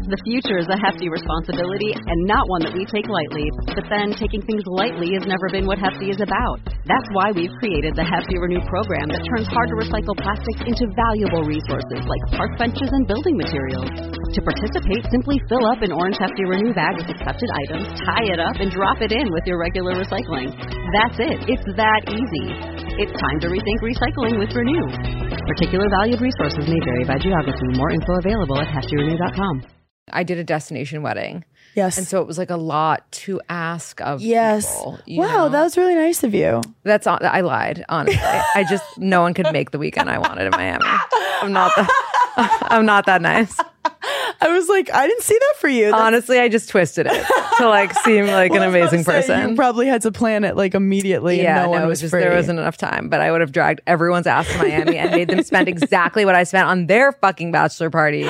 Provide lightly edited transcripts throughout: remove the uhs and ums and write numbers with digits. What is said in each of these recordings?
The future is a hefty responsibility and not one that we take lightly. But then taking things lightly has never been what Hefty is about. That's why we've created the Hefty Renew program that turns hard-to-recycle plastics into valuable resources like park benches and building materials. To participate, simply fill up an orange Hefty Renew bag with accepted items, tie it up, and drop it in with your regular recycling. That's it. It's that easy. It's time to rethink recycling with Renew. Particular valued resources may vary by geography. More info available at heftyrenew.com. I did a destination wedding. Yes. And so it was like a lot to ask of yes. people. Wow, that was really nice of you. I lied, honestly. No one could make the weekend I wanted in Miami. I'm not that nice. I was like, I didn't see that for you. Honestly, I just twisted it to like seem like an amazing person. You probably had to plan it like immediately. Yeah, and no one was just free. There wasn't enough time, but I would have dragged everyone's ass to Miami and made them spend exactly what I spent on their fucking bachelor parties.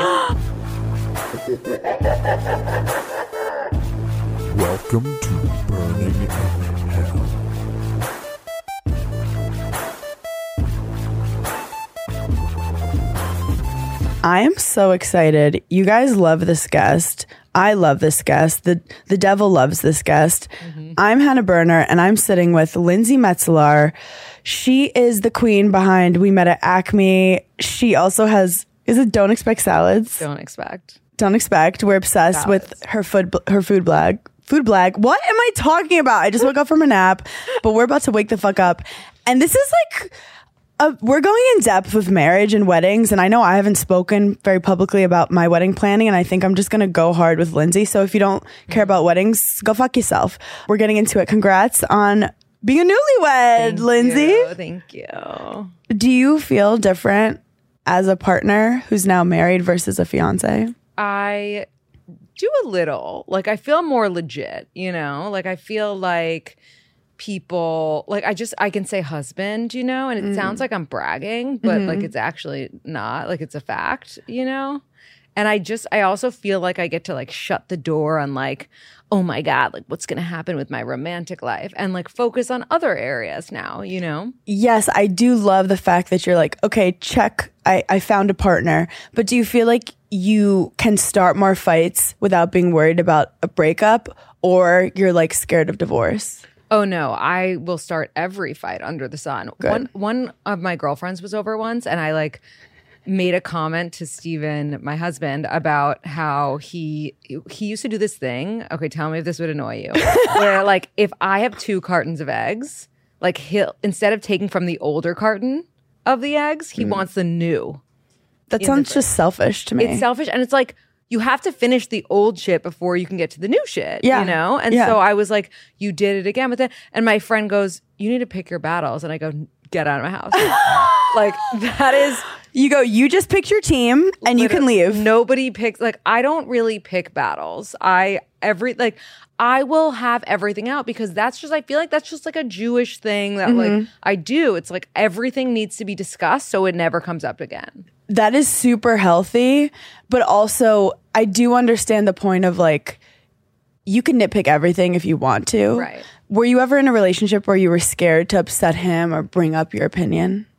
Welcome to Burning in Hell. I am so excited. You guys love this guest. I love this guest. The devil loves this guest. Mm-hmm. I'm Hannah Berner, and I'm sitting with Lindsay Metzelaar. She is the queen behind We Met at Acme. She also has, is it Don't Expect Salads? Don't expect. We're obsessed Salads. with her food blog. Food blog. What am I talking about? I just woke up from a nap, but we're about to wake the fuck up. And this is like, we're going in depth with marriage and weddings. And I know I haven't spoken very publicly about my wedding planning. And I think I'm just going to go hard with Lindsay. So if you don't care about weddings, go fuck yourself. We're getting into it. Congrats on being a newlywed, Lindsay. Thank you. Do you feel different as a partner who's now married versus a fiance? I do a little. Like, I feel more legit, you know? Like, I feel like people, like, I can say husband, you know? And it sounds like I'm bragging, but like, it's actually not. Like, it's a fact, you know? And I also feel like I get to like shut the door on like, oh my God, like what's going to happen with my romantic life and like focus on other areas now, you know? Yes, I do love the fact that you're like, okay, check, I found a partner. But do you feel like you can start more fights without being worried about a breakup, or you're like scared of divorce? Oh no, I will start every fight under the sun. One of my girlfriends was over once, and I like made a comment to Steven, my husband, about how he used to do this thing. Okay, tell me if this would annoy you. Where like if I have 2 cartons of eggs, like he'll, instead of taking from the older carton of the eggs, he wants the new. That sounds just selfish to me. It's selfish, and it's like you have to finish the old shit before you can get to the new shit, you know? And so I was like, you did it again. But then, and my friend goes, you need to pick your battles. And I go, get out of my house. Like, that is... You go, you just pick your team and you can leave. Nobody picks, like, I don't really pick battles. I will have everything out because that's just, I feel like that's just like a Jewish thing that like I do. It's like everything needs to be discussed so it never comes up again. That is super healthy, but also I do understand the point of like, you can nitpick everything if you want to. Right. Were you ever in a relationship where you were scared to upset him or bring up your opinion?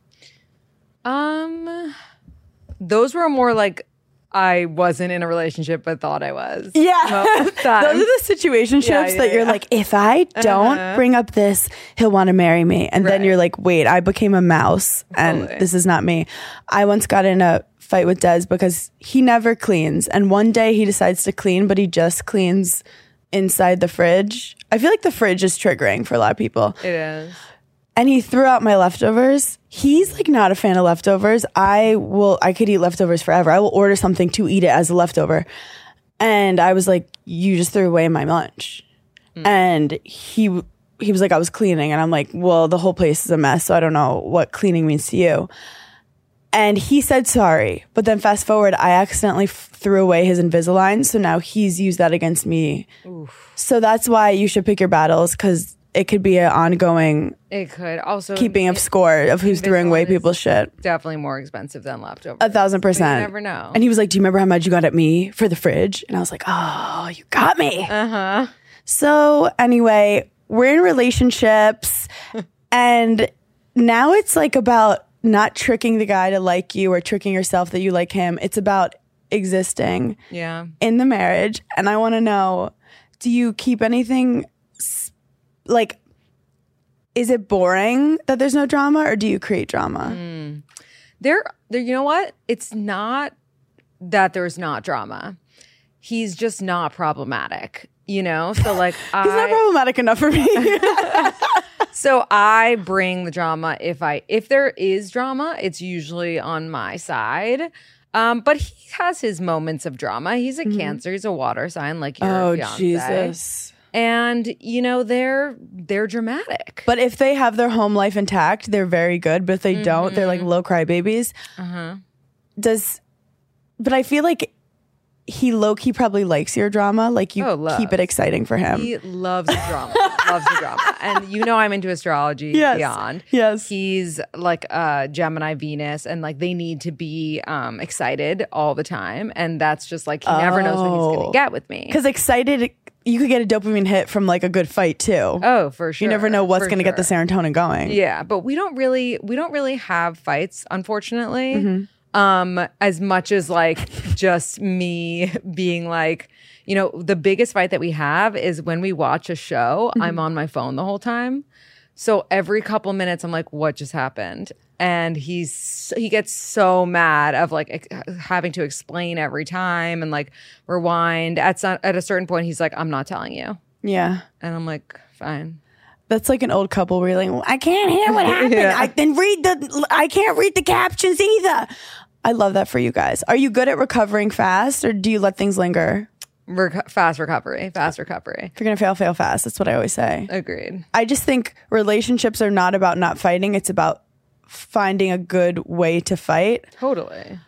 Those were more like I wasn't in a relationship but thought I was. Yeah. Those are the situationships that you're like, if I don't bring up this, he'll want to marry me. And then you're like, wait, I became a mouse and this is not me. I once got in a fight with Des because he never cleans. And one day he decides to clean, but he just cleans inside the fridge. I feel like the fridge is triggering for a lot of people. It is. And he threw out my leftovers. He's like not a fan of leftovers. I could eat leftovers forever. I will order something to eat it as a leftover. And I was like, you just threw away my lunch. And he was like, I was cleaning. And I'm like, well, the whole place is a mess. So I don't know what cleaning means to you. And he said sorry. But then fast forward, I accidentally threw away his Invisalign. So now he's used that against me. Oof. So that's why you should pick your battles, because it could be an ongoing. It could also keeping of score of who's throwing away people's shit. Definitely more expensive than leftovers. 1,000%. You never know. And he was like, "Do you remember how much you got at me for the fridge?" And I was like, "Oh, you got me." So anyway, we're in relationships, and now it's like about not tricking the guy to like you or tricking yourself that you like him. It's about existing Yeah. in the marriage. And I want to know, do you keep anything like, is it boring that there's no drama, or do you create drama? There, you know what? It's not that there's not drama. He's just not problematic, you know? So like He's not problematic enough for me. So I bring the drama if there is drama, it's usually on my side. But he has his moments of drama. He's a Cancer, he's a water sign like your fiance. Jesus. And you know, they're dramatic. But if they have their home life intact, they're very good. But if they don't, they're like low crybabies. But I feel like he low-key probably likes your drama. Like you keep it exciting for him. He loves the drama. Loves the drama. And you know I'm into astrology beyond. Yes. He's like Gemini Venus, and like they need to be excited all the time. And that's just like he never knows what he's gonna get with me. Because excited, you could get a dopamine hit from like a good fight too. Oh, for sure. You never know what's going to get the serotonin going. Yeah, but we don't really have fights, unfortunately. As much as like just me being like, you know, the biggest fight that we have is when we watch a show, I'm on my phone the whole time. So every couple minutes I'm like, what just happened? And he gets so mad of like having to explain every time and like rewind. At a certain point, he's like, I'm not telling you. Yeah. And I'm like, fine. That's like an old couple where you're like, well, I can't hear what happened. I can't read the captions either. I love that for you guys. Are you good at recovering fast, or do you let things linger? Fast recovery. If you're going to fail fast. That's what I always say. Agreed. I just think relationships are not about not fighting. It's about finding a good way to fight. Totally.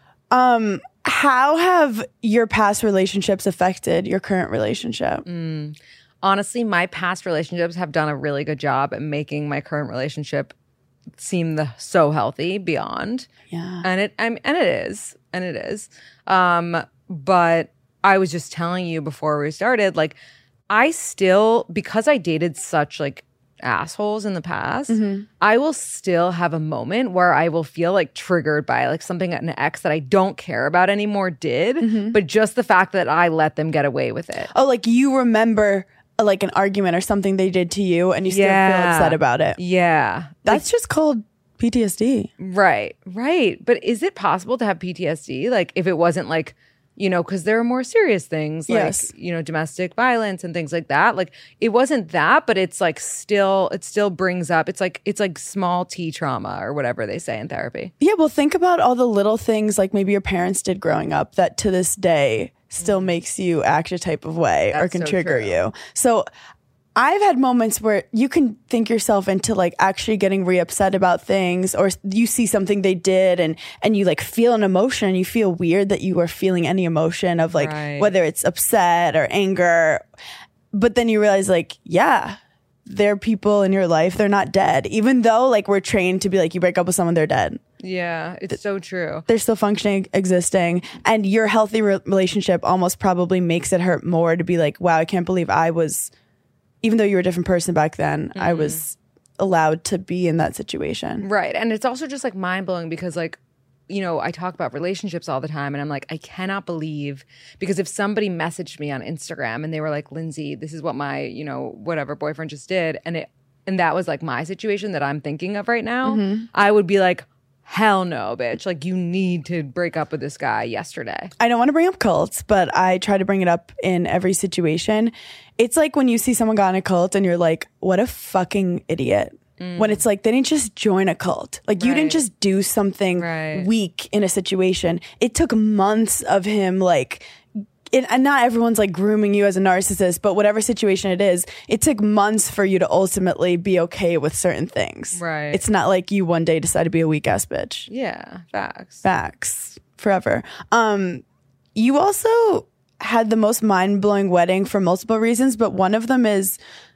How have your past relationships affected your current relationship? Honestly, my past relationships have done a really good job at making my current relationship seem so healthy beyond. Yeah. And it is. But I was just telling you before we started, like I still, because I dated such like assholes in the past, I will still have a moment where I will feel like triggered by like something an ex that I don't care about anymore did, but just the fact that I let them get away with it. Oh, like you remember like an argument or something they did to you and you still feel upset about it. Yeah. That's just called PTSD. Right. But is it possible to have PTSD? Like if it wasn't like, you know, because there are more serious things like, you know, domestic violence and things like that. Like it wasn't that, but it's like it still brings up, it's like small T trauma or whatever they say in therapy. Yeah. Well, think about all the little things like maybe your parents did growing up that to this day still makes you act a type of way or can trigger you. So I've had moments where you can think yourself into like actually getting re-upset about things, or you see something they did and you like feel an emotion and you feel weird that you are feeling any emotion of like whether it's upset or anger. But then you realize like, yeah, they're people in your life. They're not dead. Even though like we're trained to be like, you break up with someone, they're dead. Yeah, it's so true. They're still functioning, existing. And your healthy relationship almost probably makes it hurt more to be like, wow, I can't believe I was, even though you were a different person back then, I was allowed to be in that situation. Right. And it's also just like mind blowing because like, you know, I talk about relationships all the time and I'm like, I cannot believe, because if somebody messaged me on Instagram and they were like, Lindsay, this is what my, you know, whatever boyfriend just did. And that was like my situation that I'm thinking of right now, I would be like, hell no, bitch. Like, you need to break up with this guy yesterday. I don't want to bring up cults, but I try to bring it up in every situation. It's like when you see someone got in a cult and you're like, what a fucking idiot. When it's like, they didn't just join a cult. Like, you didn't just do something weak in a situation. It took months of him, like, and not everyone's like grooming you as a narcissist, but whatever situation it is, it took months for you to ultimately be okay with certain things. Right. It's not like you one day decide to be a weak ass bitch. Yeah, facts. Facts. Forever. You also had the most mind-blowing wedding for multiple reasons, but one of them is,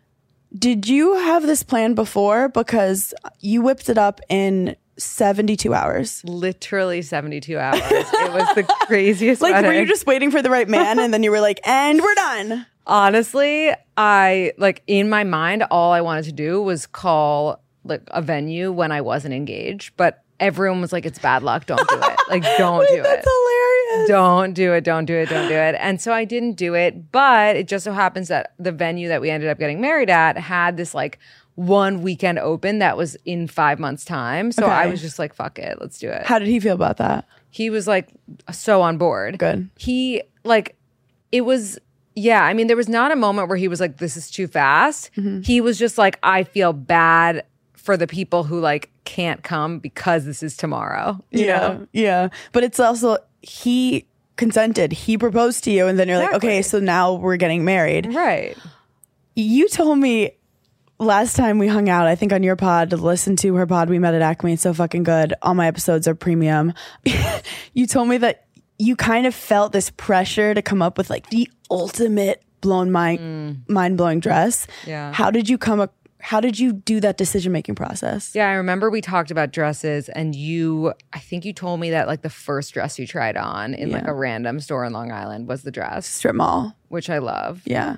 did you have this plan before? Because you whipped it up in 72 hours. Literally 72 hours. It was the craziest Like, wedding. were you just waiting for the right man and then you were like, and we're done? Honestly, I, like, in my mind, all I wanted to do was call, like, a venue when I wasn't engaged. But everyone was like, it's bad luck. Don't do it. Like, don't do That's it. hilarious. Don't do it. And so I didn't do it. But it just so happens that the venue that we ended up getting married at had this like one weekend open that was in 5 months' time. So I was just like, fuck it, let's do it. How did he feel about that? He was like so on board. Good. He like, it was, yeah, I mean, there was not a moment where he was like, this is too fast. He was just like, I feel bad for the people who like can't come because this is tomorrow. You know? Yeah. But it's also, he consented. He proposed to you, and then you're like, Exactly. okay, so now we're getting married. Right. You told me last time we hung out, I think on your pod, to listen to her pod, We Met at Acme. It's so fucking good. All my episodes are premium. You told me that you kind of felt this pressure to come up with like the ultimate mind-blowing dress. Yeah. How did you do that decision-making process? Yeah, I remember we talked about dresses, and I think you told me that like the first dress you tried on in like a random store in Long Island was the dress, Strip mall. which I love. Yeah.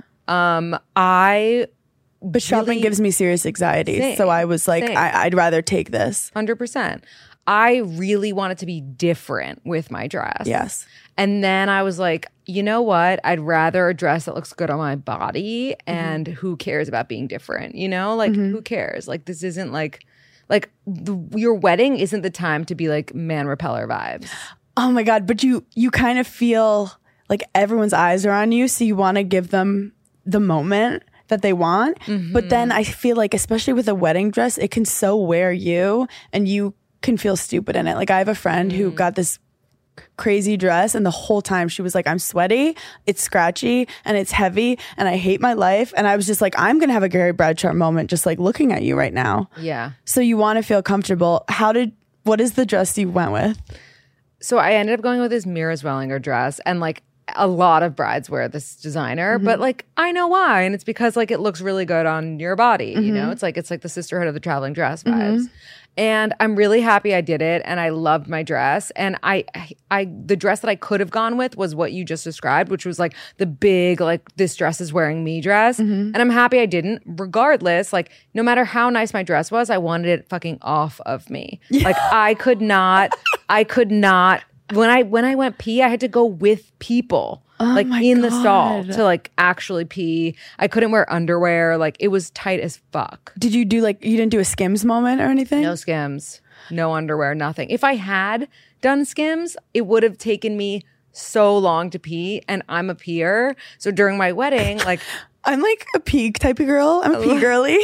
But Shopping gives me serious anxiety. Same. So I was like, Same. I'd rather take this. 100%. I really wanted to be different with my dress. Yes. And then I was like, you know what? I'd rather a dress that looks good on my body, and who cares about being different? You know, like who cares? Like this isn't like your wedding isn't the time to be like man repeller vibes. Oh my God. But you kind of feel like everyone's eyes are on you. So you want to give them the moment that they want. But then I feel like, especially with a wedding dress, it can so wear you, and you can feel stupid in it. Like I have a friend who got this crazy dress, and the whole time she was like, I'm sweaty, it's scratchy, and it's heavy, and I hate my life. And I was just like, I'm gonna have a Gary Bradshaw moment just like looking at you right now. Yeah. So you want to feel comfortable. What is the dress you went with? So I ended up going with this Mira Zwellinger dress, and like a lot of brides wear this designer, but like I know why, and it's because like it looks really good on your body. You know, it's like the Sisterhood of the Traveling Dress vibes. And I'm really happy I did it, and I loved my dress. And I the dress that I could have gone with was what you just described, which was like the big like this dress is wearing me dress. And I'm happy I didn't. Regardless, like no matter how nice my dress was, I wanted it fucking off of me. Like I could not. When I went pee, I had to go with people, like in the stall to like actually pee. I couldn't wear underwear. Like it was tight as fuck. Did you do like, you didn't do a Skims moment or anything? No Skims, no underwear, nothing. If I had done Skims, it would have taken me so long to pee, and I'm a peer. So during my wedding, like I'm like a pee type of girl. I'm a pee girly.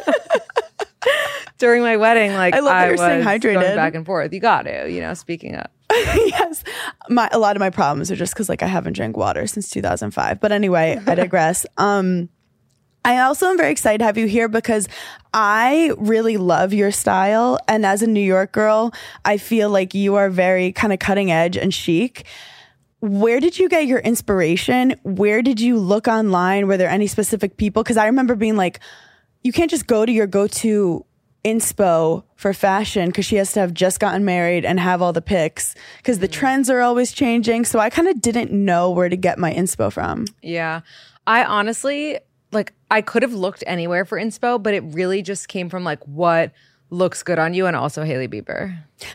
during my wedding, like I love that I you're was staying hydrated. going back and forth. You got to, speaking up. Yes. A lot of my problems are just because like I haven't drank water since 2005. But anyway, I digress. I also am very excited to have you here because I really love your style. And as a New York girl, I feel like you are very kind of cutting edge and chic. Where did you get your inspiration? Where did you look online? Were there any specific people? Because I remember being like, you can't just go to your go-to inspo for fashion because she has to have just gotten married and have all the pics because the trends are always changing. So I kind of didn't know where to get my inspo from. Yeah. I honestly, like, I could have looked anywhere for inspo, but it really just came from like what looks good on you, and also Hailey Bieber.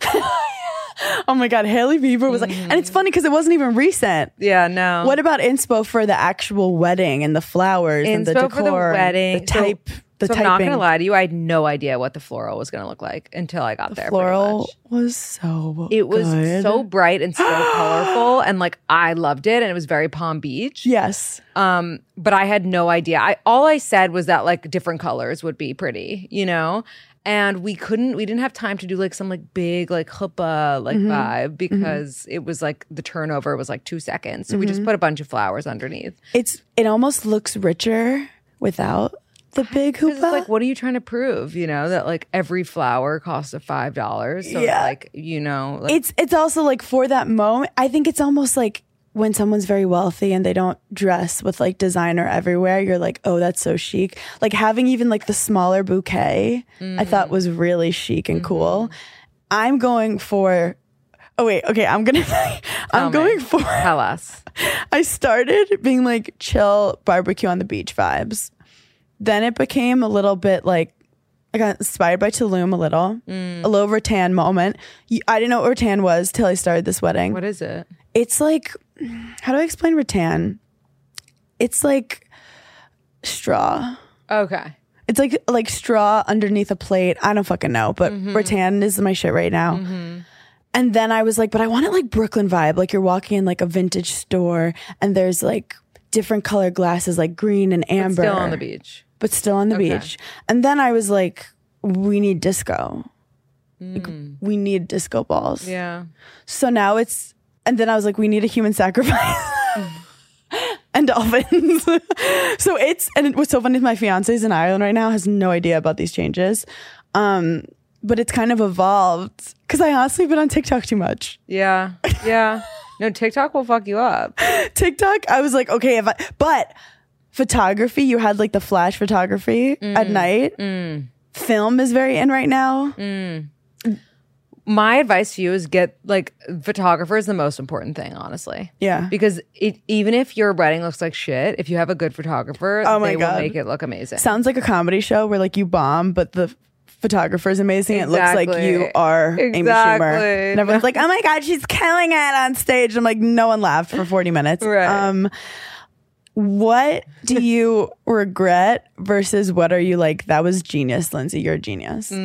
Oh my God, Hailey Bieber was like, and it's funny because it wasn't even recent. Yeah, no. What about inspo for the actual wedding and the flowers and the Inspo decor? for the wedding. The type, the so I'm typing. not gonna lie to you, I had no idea what the floral was gonna look like until I got there. pretty Floral much. was so It was good. so bright and so colorful, and like I loved it, and it was very Palm Beach. Yes. But I had no idea. All I said was that like different colors would be pretty, And we didn't have time to do like some like big like chuppah like vibe because it was like the turnover was like 2 seconds. So we just put a bunch of flowers underneath. It almost looks richer without the big Because hoopah. it's like, what are you trying to prove? That like every flower costs $5. So Yeah. like, like, It's also like for that moment, I think it's almost like when someone's very wealthy and they don't dress with like designer everywhere, you're like, oh, that's so chic. Like having even like the smaller bouquet, I thought was really chic and cool. I'm going for, I'm going for, tell us. I started being like chill barbecue on the beach vibes. Then it became a little bit like, I got inspired by Tulum a little rattan moment. I didn't know what rattan was till I started this wedding. What is it? It's like, how do I explain rattan? It's like straw. Okay. It's like straw underneath a plate. I don't fucking know, but rattan is my shit right now. And then I was like, but I want it like Brooklyn vibe. Like you're walking in like a vintage store and there's like different color glasses, like green and amber. Still on the beach. But still on the beach. And then I was like, we need disco. Like, we need disco balls. Yeah. So now and then I was like, we need a human sacrifice. And dolphins. And it was so funny. My fiance's in Ireland right now, has no idea about these changes. But it's kind of evolved because I honestly been on TikTok too much. Yeah. Yeah. No, TikTok will fuck you up. TikTok, I was like, okay, but photography, you had like the flash photography at night. Film is very in right now. My advice to you is get like photographer is the most important thing, honestly. Yeah. Because even if your wedding looks like shit, if you have a good photographer, Oh my they God. will make it look amazing. Sounds like a comedy show where like you bomb, but the photographer is amazing. It looks like Exactly. you are Amy Exactly. Schumer. And everyone's like, oh my God, she's killing it on stage. I'm like, no one laughed for 40 minutes. Right. What do you regret versus what are you like, that was genius, Lindsay, you're a genius?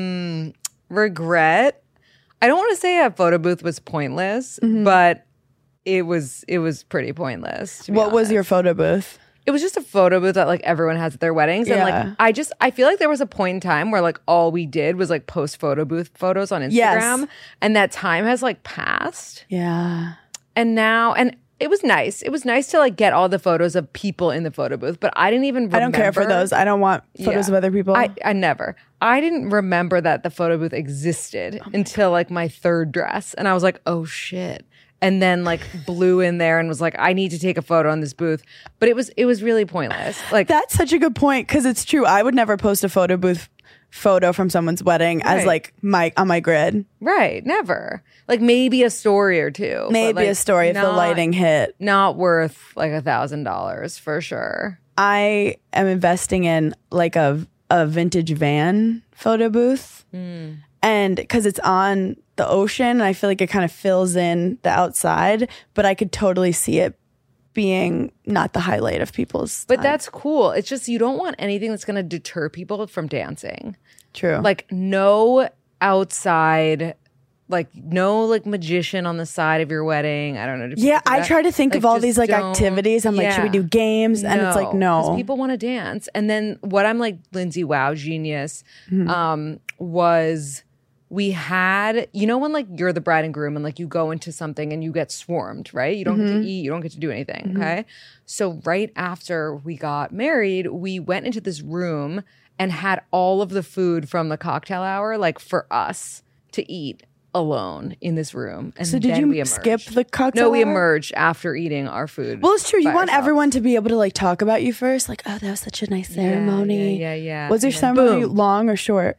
Regret. I don't want to say a photo booth was pointless, but it was pretty pointless. To be What was honest. your photo booth? It was just a photo booth that like everyone has at their weddings. And Yeah. like I feel like there was a point in time where like all we did was like post photo booth photos on Instagram. Yes. And that time has like passed. Yeah. And it was nice. It was nice to like get all the photos of people in the photo booth, but I didn't even remember. I don't care for those. I don't want photos Yeah. of other people. I never. I didn't remember that the photo booth existed until like my third dress. And I was like, oh shit. And then like blew in there and was like, I need to take a photo on this booth. But it was really pointless. Like That's such a good point because it's true. I would never post a photo booth photo from someone's wedding as Right. like on my grid. right, never. Like maybe a story or two. but, Maybe like, a story if the not- lighting hit. Not worth like $1,000 for sure. I am investing in like a vintage van photo booth. And because it's on the ocean, and I feel like it kind of fills in the outside, but I could totally see it being not the highlight of people's But time. that's cool. It's just you don't want anything that's going to deter people from dancing. true. Like no outside, like no like magician on the side of your wedding. I don't know. do yeah, people do I that? try to think Like, of all just these like don't- activities. I'm like, should we Yeah. do games? And it's like, 'cause no. people want to dance. And then what I'm like, Lindsay, wow, genius, was we had, you know, when like you're the bride and groom and like you go into something and you get swarmed, right? You don't get to eat, you don't get to do anything. Okay. So right after we got married, we went into this room and had all of the food from the cocktail hour, like for us to eat alone in this room. And So did then you we skip emerged. the cocktail No, we hour? emerged after eating our food. Well, it's true. You by want ourselves. everyone to be able to like talk about you first. Like, oh, that was such a nice ceremony. Yeah. Was your And then ceremony boom. long or short?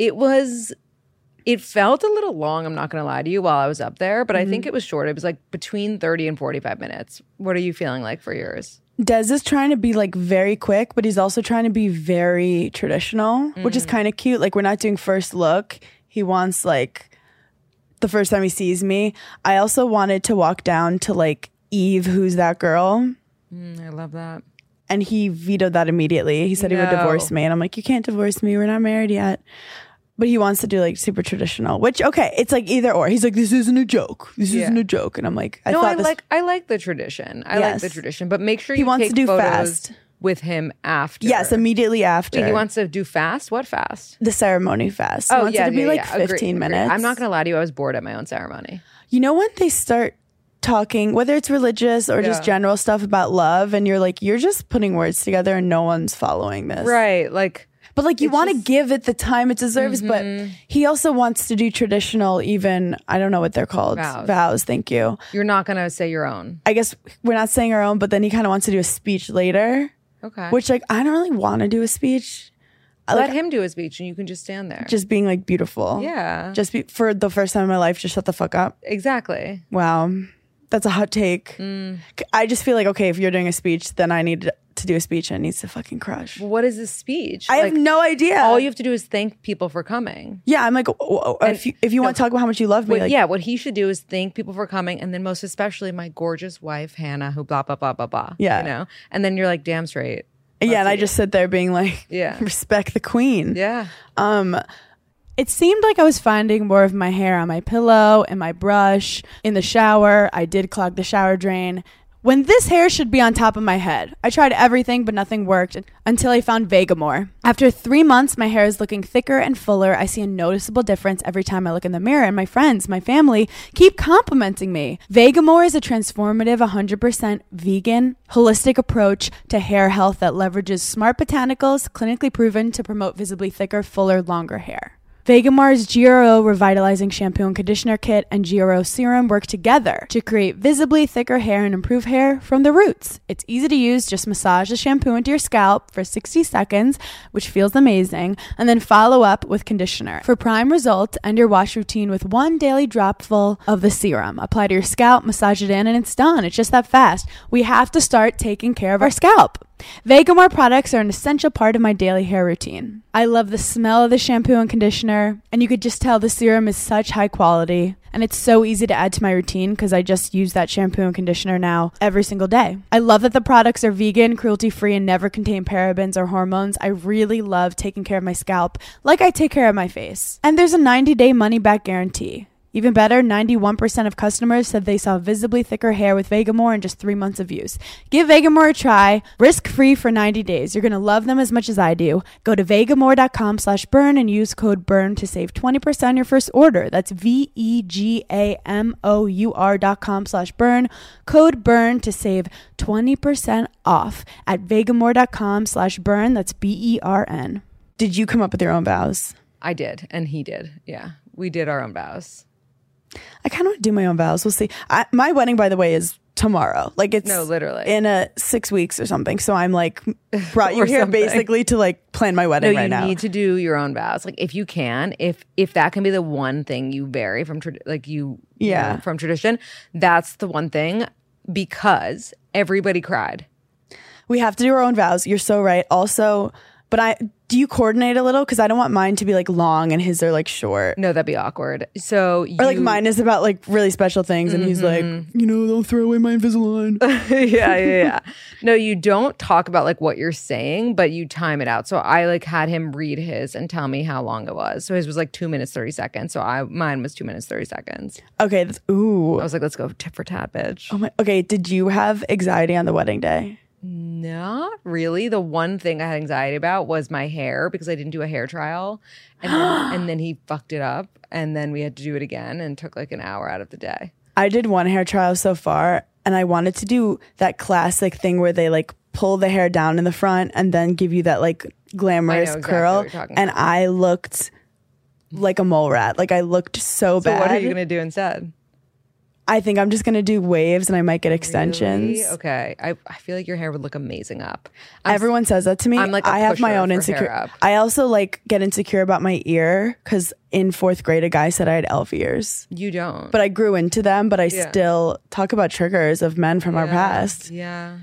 It felt a little long, I'm not going to lie to you, while I was up there, but I Mm-hmm. think it was short. It was like between 30 and 45 minutes. What are you feeling like for yours? Des is trying to be like very quick, but he's also trying to be very traditional, which Mm. is kind of cute. Like, we're not doing first look. He wants like the first time he sees me. I also wanted to walk down to like Eve, who's that girl? I love that. And he vetoed that immediately. He said he would No. divorce me. And I'm like, you can't divorce me. We're not married yet. But he wants to do like super traditional, which, okay, it's like either or. He's like, this isn't a joke. This Yeah. isn't a joke. And I'm like, I thought this. like the tradition. I like the Yes. tradition, but make sure He you wants take to do photos fast. with him after. Yes, immediately after. Wait, he wants to do fast? What fast? the ceremony fast. He wants it to be like Agreed, 15 agreed. minutes. I'm not going to lie to you. I was bored at my own ceremony. You know when they start talking, whether it's religious or just Yeah. general stuff about love, and you're like, you're just putting words together and no one's following this. Right. Like, But like you It's want to just- give it the time it deserves, but he also wants to do traditional, even, I don't know what they're called. Vows. Thank you. you're not going to say your own. I guess we're not saying our own, but then he kind of wants to do a speech later, Okay. which like, I don't really want to do a speech. I Let like him do his speech and you can just stand there. just being like beautiful. Yeah. Just be for the first time in my life, just shut the fuck up. Exactly. Wow. That's a hot take. I just feel like, okay, if you're doing a speech, then I need to do a speech and it needs to fucking crush. What is this speech? I have no idea. All you have to do is thank people for coming. Yeah, I'm like, if you want to talk about how much you love me, like, what he should do is thank people for coming, and then most especially my gorgeous wife Hannah, who blah blah blah blah blah. Yeah. You know, and then you're like, damn straight. yeah, and I just sit there being like, Yeah. respect the queen. Yeah. It seemed like I was finding more of my hair on my pillow and my brush. In the shower, I did clog the shower drain. When this hair should be on top of my head. I tried everything, but nothing worked until I found Vegamore. After 3 months, my hair is looking thicker and fuller. I see a noticeable difference every time I look in the mirror, and my friends, my family, keep complimenting me. Vegamore is a transformative, 100% vegan, holistic approach to hair health that leverages smart botanicals, clinically proven to promote visibly thicker, fuller, longer hair. Vegamore's GRO Revitalizing Shampoo and Conditioner Kit and GRO Serum work together to create visibly thicker hair and improve hair from the roots. It's easy to use. Just massage the shampoo into your scalp for 60 seconds, which feels amazing, and then follow up with conditioner. For prime results, end your wash routine with 1 daily dropful of the serum. Apply to your scalp, massage it in, and it's done. It's just that fast. We have to start taking care of our scalp. Vegamore products are an essential part of my daily hair routine. I love the smell of the shampoo and conditioner, and you could just tell the serum is such high quality, and it's so easy to add to my routine because I just use that shampoo and conditioner now every single day. I love that the products are vegan, cruelty-free, and never contain parabens or hormones. I really love taking care of my scalp like I take care of my face. And there's a 90-day money-back guarantee. Even better, 91% of customers said they saw visibly thicker hair with Vegamore in just 3 months of use. Give Vegamore a try, risk-free for 90 days. You're going to love them as much as I do. Go to vegamore.com/burn and use code BURN to save 20% on your first order. That's vegamore.com/burn. Code BURN to save 20% off at vegamore.com/burn. That's BERN. Did you come up with your own vows? I did, and he did. Yeah, we did our own vows. I kind of want to do my own vows. We'll see. My wedding, by the way, is tomorrow. Like it's literally in 6 weeks or something. So I'm like brought you here something. Basically to like plan my wedding right now. You need to do your own vows. Like if you can, if that can be the one thing you vary from from tradition, that's the one thing, because everybody cried. We have to do our own vows. You're so right. Also, but do you coordinate a little? Because I don't want mine to be like long and his are like short. No, that'd be awkward. So or like mine is about like really special things, and he's like, don't throw away my Invisalign. yeah. No, you don't talk about like what you're saying, but you time it out. So I like had him read his and tell me how long it was. So his was like 2 minutes 30 seconds. So mine was 2 minutes 30 seconds. Okay. Ooh. I was like, let's go tit for tat, bitch. Oh my. Okay. Did you have anxiety on the wedding day? Not really. The one thing I had anxiety about was my hair, because I didn't do a hair trial, and then he fucked it up, and then we had to do it again, and took like an hour out of the day. I did one hair trial so far, and I wanted to do that classic thing where they like pull the hair down in the front and then give you that like glamorous curl, and I looked like a mole rat. Like I looked so bad. So what are you gonna do instead? I think I'm just going to do waves, and I might get extensions. Really? Okay. I feel like your hair would look amazing up. Everyone says that to me. I'm like I have my own insecure. I also like get insecure about my ear, because in 4th grade, a guy said I had elf ears. You don't. But I grew into them, but I still talk about triggers of men from our past. Yeah.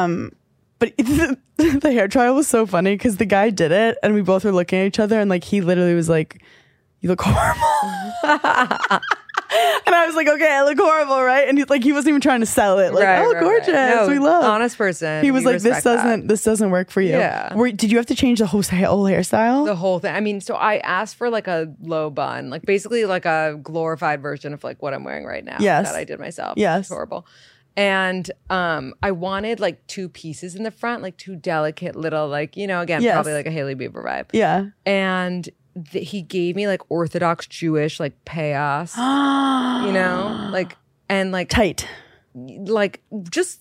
But the hair trial was so funny because the guy did it, and we both were looking at each other, and like he literally was like, "You look horrible." And I was like, okay, I look horrible, right? And he's like, he wasn't even trying to sell it. Like, gorgeous. No, we love. Honest person. He was like, this doesn't work for you. Yeah. Did you have to change the whole hairstyle? The whole thing. I mean, so I asked for like a low bun, like basically like a glorified version of like what I'm wearing right now. Yes. That I did myself. Yes. It's horrible. And I wanted like 2 pieces in the front, like 2 delicate little, like, again, probably like a Hailey Bieber vibe. Yeah. And he gave me like Orthodox Jewish like payas, like, and like tight, like just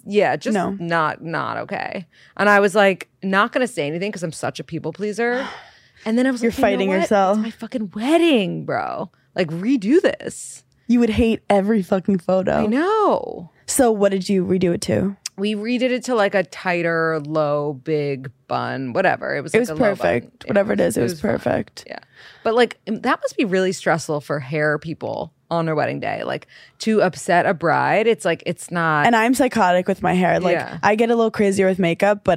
not okay. And I was like, not gonna say anything because I'm such a people pleaser. And then I was you're like, fighting yourself. It's my fucking wedding, bro. Like, redo this. You would hate every fucking photo. I know. So what did you redo it to? We redid it to like a tighter, low, big bun, whatever. It was perfect. Whatever it is, it was perfect. Yeah. But like, that must be really stressful for hair people on their wedding day. Like, to upset a bride, it's like, it's not. And I'm psychotic with my hair. Like, I get a little crazier with makeup, but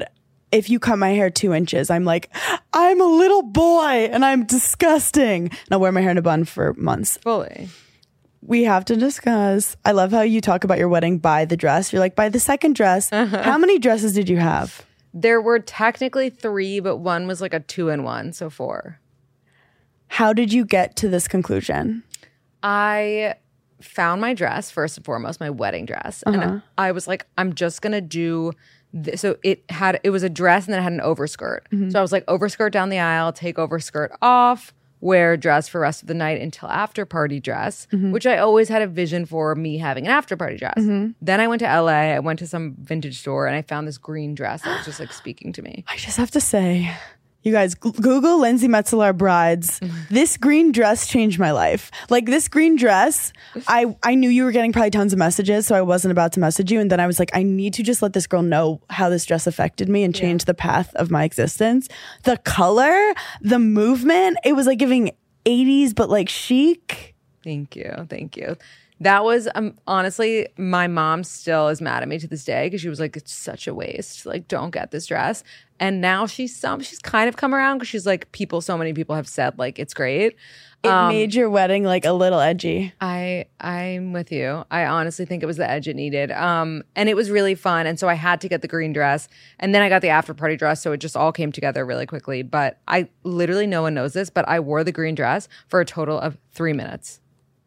if you cut my hair 2 inches, I'm like, I'm a little boy and I'm disgusting. And I'll wear my hair in a bun for months. Fully. We have to discuss. I love how you talk about your wedding by the dress. You're like, by the second dress. How many dresses did you have? There were technically 3, but one was like a 2-in-1, so 4. How did you get to this conclusion? I found my dress, first and foremost, my wedding dress. And I was like, I'm just going to do this. So it was a dress and then it had an overskirt. So I was like, overskirt down the aisle, take overskirt off, wear dress for rest of the night until after party dress, which I always had a vision for me having an after party dress. Then I went to LA, I went to some vintage store and I found this green dress that was just like speaking to me. I just have to say, you guys, Google Lindsay Metzeler brides. This green dress changed my life. Like this green dress, I knew you were getting probably tons of messages, so I wasn't about to message you. And then I was like, I need to just let this girl know how this dress affected me and change the path of my existence. The color, the movement, it was like giving 80s, but like chic. Thank you. That was honestly, my mom still is mad at me to this day because she was like, it's such a waste. Like, don't get this dress. And now she's kind of come around because she's like, so many people have said like it's great. It made your wedding like a little edgy. I'm with you. I honestly think it was the edge it needed. And it was really fun. And so I had to get the green dress. And then I got the after party dress. So it just all came together really quickly. But I literally, no one knows this, but I wore the green dress for a total of 3 minutes.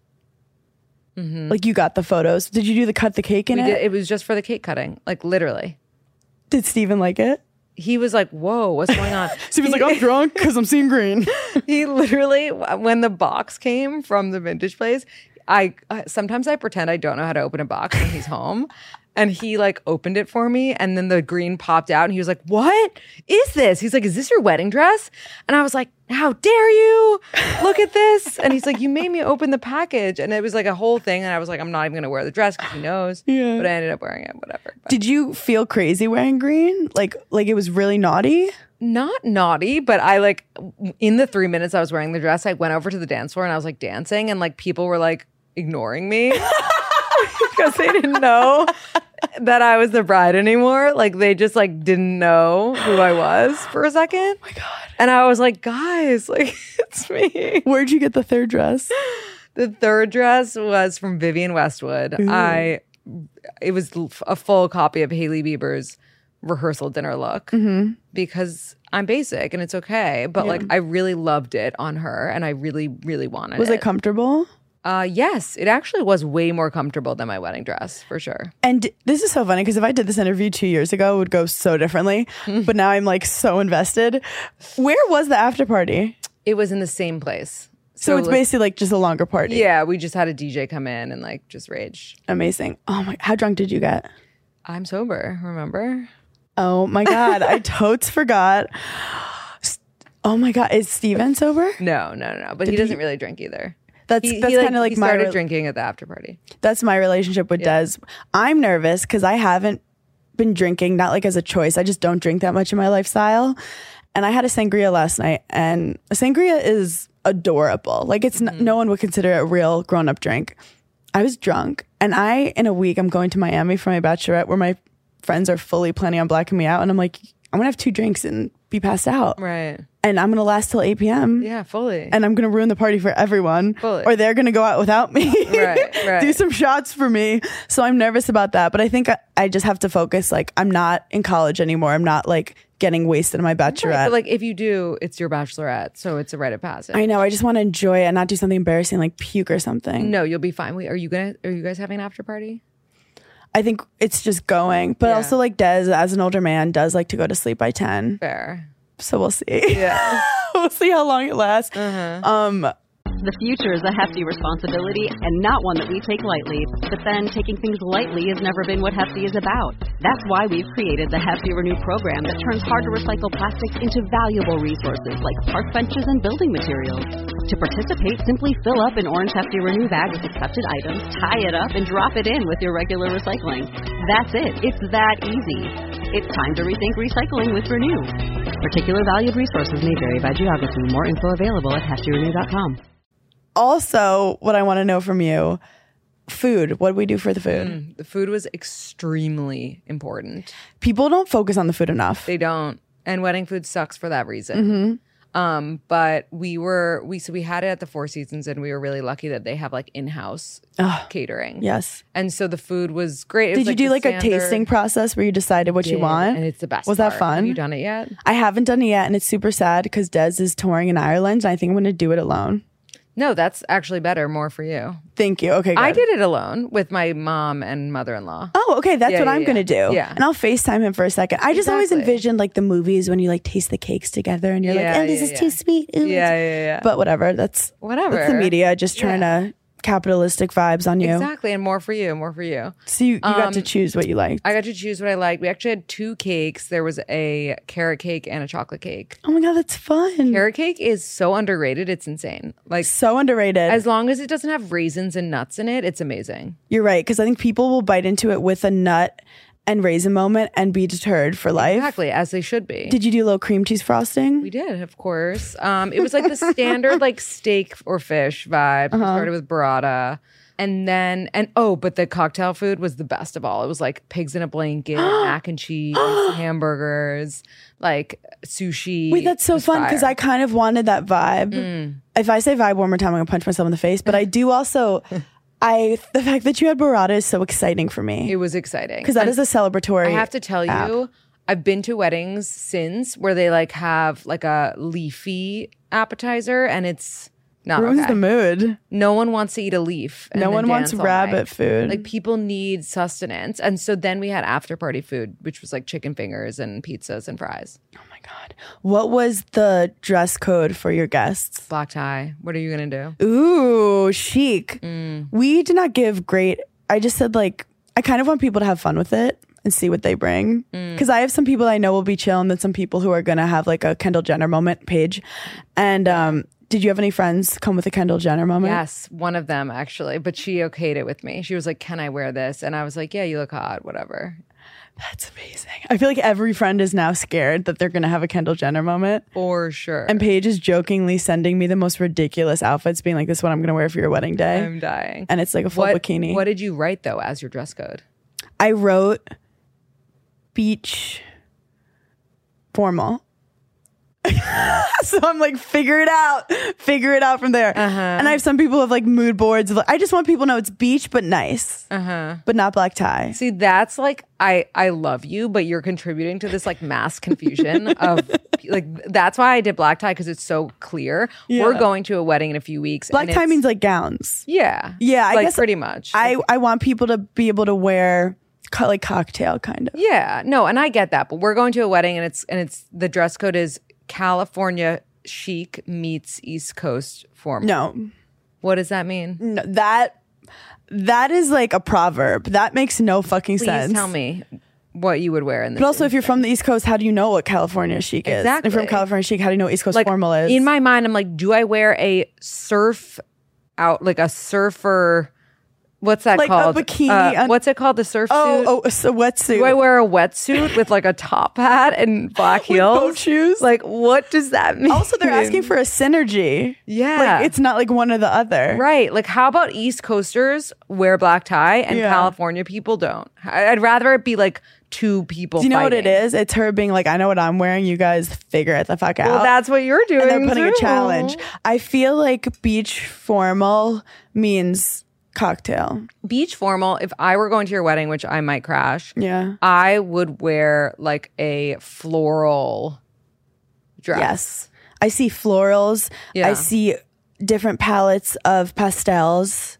Like you got the photos. Did you do the cut the cake in it? It was just for the cake cutting, like literally. Did Steven like it? He was like, whoa, what's going on? Steven's like, I'm drunk because I'm seeing green. He literally, when the box came from the vintage place, sometimes I pretend I don't know how to open a box when he's home. And he like opened it for me and then the green popped out and he was like, what is this? He's like, is this your wedding dress? And I was like, how dare you? Look at this. And he's like, you made me open the package. And it was like a whole thing. And I was like, I'm not even going to wear the dress because he knows. Yeah. But I ended up wearing it, whatever. But did you feel crazy wearing green? Like it was really naughty? Not naughty, but I like in the 3 minutes I was wearing the dress, I went over to the dance floor and I was like dancing and like people were like ignoring me. Because they didn't know that I was the bride anymore. Like they just like didn't know who I was for a second. Oh my God. And I was like, guys, like it's me. Where'd you get the third dress? The third dress was from Vivienne Westwood. It was a full copy of Hailey Bieber's rehearsal dinner look because I'm basic and it's okay. But like I really loved it on her and I really, really wanted it. Was it comfortable? Yes, it actually was way more comfortable than my wedding dress, for sure. And this is so funny because if I did this interview 2 years ago, it would go so differently. But now I'm like so invested. Where was the after party? It was in the same place. So it's basically like just a longer party. Yeah, we just had a DJ come in and like just rage. Amazing. Oh my, how drunk did you get? I'm sober, remember? Oh my God, I totes forgot. Oh my God, is Steven sober? No. But he doesn't really drink either. That's kind of like he started drinking at the after party. That's my relationship with Des. I'm nervous because I haven't been drinking, not like as a choice. I just don't drink that much in my lifestyle. And I had a sangria last night, and a sangria is adorable. Like it's no one would consider it a real grown-up drink. I was drunk, and in a week, I'm going to Miami for my bachelorette where my friends are fully planning on blacking me out. And I'm like, I'm going to have 2 drinks and be passed out. Right. And I'm going to last till 8 p.m. Yeah, fully. And I'm going to ruin the party for everyone. Fully. Or they're going to go out without me. Right. Do some shots for me. So I'm nervous about that. But I think I just have to focus. Like, I'm not in college anymore. I'm not like getting wasted on my bachelorette. Right, but like if you do, it's your bachelorette. So it's a rite of passage. I know. I just want to enjoy it and not do something embarrassing like puke or something. No, you'll be fine. Wait, are you guys having an after party? I think it's just going. But also like Des, as an older man, does like to go to sleep by 10. Fair. So we'll see. Yeah. We'll see how long it lasts. The future is a hefty responsibility and not one that we take lightly. But then taking things lightly has never been what Hefty is about. That's why we've created the Hefty Renew program that turns hard-to-recycle plastics into valuable resources like park benches and building materials. To participate, simply fill up an orange Hefty Renew bag with accepted items, tie it up, and drop it in with your regular recycling. That's it. It's that easy. It's time to rethink recycling with Renew. Particular valued resources may vary by geography. More info available at heftyrenew.com. Also, what I want to know from you, Food. What did we do for the food? The food was extremely important. People don't focus on the food enough. They don't. And wedding food sucks for that reason. But we had it at the Four Seasons, and we were really lucky that they have like in-house catering. Yes. And so the food was great. It Did was you do the like a standard- tasting process where you decided what you want? And it's the best. Was that part. fun? Have you done it yet? I haven't done it yet, and it's super sad because Des is touring in Ireland, and I think I'm going to do it alone. No, that's actually better. More for you. Thank you. Okay, good. I did it alone with my mom and mother-in-law. Oh, okay. That's Yeah, what yeah, I'm yeah. going to do. Yeah. And I'll FaceTime him for a second. I just always Exactly. envisioned like the movies when you like taste the cakes together and you're Yeah, like, oh, this yeah, is yeah. too sweet. Ooh, Yeah. But whatever. That's Whatever. the media just trying to capitalistic vibes on you. Exactly. And more for you. So you got to choose what you liked. I got to choose what I liked. We actually had 2 cakes. There was a carrot cake and a chocolate cake. Oh my God, that's fun. Carrot cake is so underrated. It's insane. Like, So underrated. as long as it doesn't have raisins and nuts in it, it's amazing. You're right. Because I think people will bite into it with a nut and raisin moment and be deterred for life. Exactly, as they should be. Did you do a little cream cheese frosting? We did, of course. It was like the standard like steak or fish vibe. We started with burrata. But the cocktail food was the best of all. It was like pigs in a blanket, mac and cheese, hamburgers, like sushi. Wait, that's so It was fun because fire. I kind of wanted that vibe. If I say vibe one more time, I'm gonna punch myself in the face. But I do also, the fact that you had burrata is so exciting for me It was exciting. because that is a celebratory. I have to tell app. you, I've been to weddings since where they like have like a leafy appetizer and it's not ruins okay. the mood. No one wants to eat a leaf. and No then one wants dance all rabbit night. food. Like people need sustenance. And so then we had after party food, which was like chicken fingers and pizzas and fries. Oh my God, what was the dress code for your guests? Black tie. What are you going to do? Ooh, chic. We did not give great. I just said like I kind of want people to have fun with it and see what they bring. Because I have some people I know will be chill, and then some people who are gonna have like a Kendall Jenner moment page. And did you have any friends come with a Kendall Jenner moment? Yes, one of them actually, but she okayed it with me. She was like, "Can I wear this?" And I was like, "Yeah, you look hot, whatever." That's amazing. I feel like every friend is now scared that they're gonna have a Kendall Jenner moment. For sure. And Paige is jokingly sending me the most ridiculous outfits, being like, "This is what I'm gonna wear for your wedding day." I'm dying. And it's like a full bikini. What did you write though as your dress code? I wrote beach formal. So I'm like, figure it out from there. And I have some people who have like mood boards of, I just want people to know it's beach but nice, but not black tie. See, that's like I love you, but you're contributing to this like mass confusion of like that's why I did black tie because it's so clear. Yeah. We're going to a wedding in a few weeks. Black and tie it's- means like gowns. yeah, I like guess pretty much. I want people to be able to wear like cocktail kind of. Yeah, no, and I get that, but we're going to a wedding and it's the dress code is California chic meets East Coast formal. No, What does that mean? no, that is like a proverb. That makes no fucking Please sense. tell me what you would wear in this. But also, if you're from the East Coast, how do you know what California chic is? Exactly. If you're from California chic, how do you know what East Coast like formal is? in my mind, I'm like, do I wear a surf out like a surfer? What's that Like a called? bikini What's it called? The surf suit? it's a wetsuit. Do I wear a wetsuit with like a top hat and black heels? boat shoes? Like, what does that mean? Also, they're asking for a synergy. Yeah. Like, it's not like one or the other. Right. Like, how about East Coasters wear black tie and Yeah. California people don't? I'd rather it be like two people Do you know what it fighting. is? It's her being like, I know what I'm wearing. You guys figure it the fuck out. Well, that's what you're doing. and they're putting too. a challenge. I feel like beach formal means cocktail. Beach formal, if I were going to your wedding, which I might crash, Yeah. I would wear like a floral dress. Yes. I see florals. Yeah. I see different palettes of pastels.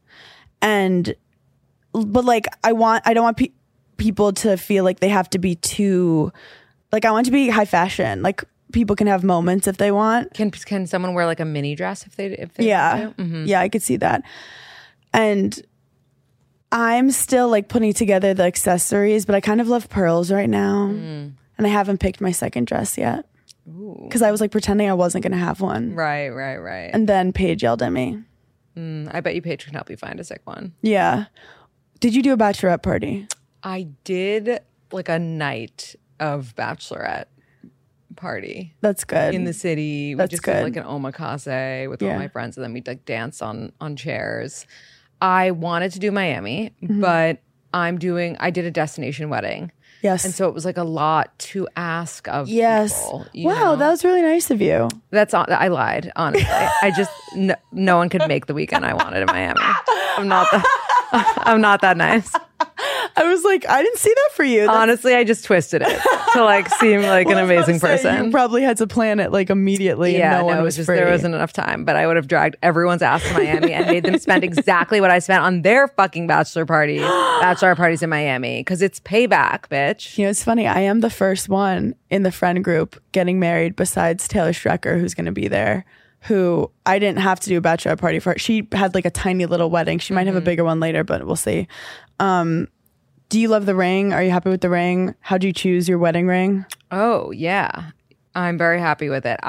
But like, I don't want people to feel like they have to be too, like, I want to be high fashion. Like, people can have moments if they want. Can someone wear like a mini dress if they Yeah. want to? Mhm. Yeah, I could see that. And I'm still like putting together the accessories, but I kind of love pearls right now. And I haven't picked my second dress yet. Because I was like pretending I wasn't going to have one. Right. And then Paige yelled at me. I bet you Paige can help you find a sick one. Yeah. Did you do a bachelorette party? I did like a night of bachelorette party That's good. in the city. We That's just good. did like an omakase with all Yeah. my friends, and then we like dance on chairs. I wanted to do Miami, but I did a destination wedding. Yes. And so it was like a lot to ask of Yes. people. you Wow, know? that was really nice of you. I lied, honestly. I just, no one could make the weekend I wanted in Miami. I'm not that nice. I was like, I didn't see that for you. Honestly, I just twisted it to like seem like an amazing person. You probably had to plan it like immediately. And no one it was just free. there wasn't enough time. But I would have dragged everyone's ass to Miami and made them spend exactly what I spent on their fucking bachelor parties in Miami, because it's payback, bitch. You know, it's funny. I am the first one in the friend group getting married besides Taylor Strecker, who's going to be there, who I didn't have to do a bachelorette party for. She had like a tiny little wedding. She might have a bigger one later, but we'll see. Do you love the ring? Are you happy with the ring? How do you choose your wedding ring? Oh yeah, I'm very happy with it.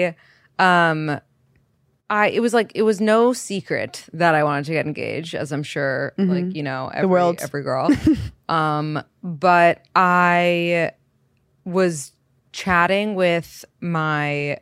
It was no secret that I wanted to get engaged, as I'm sure, like, you know, every girl. But I was chatting with my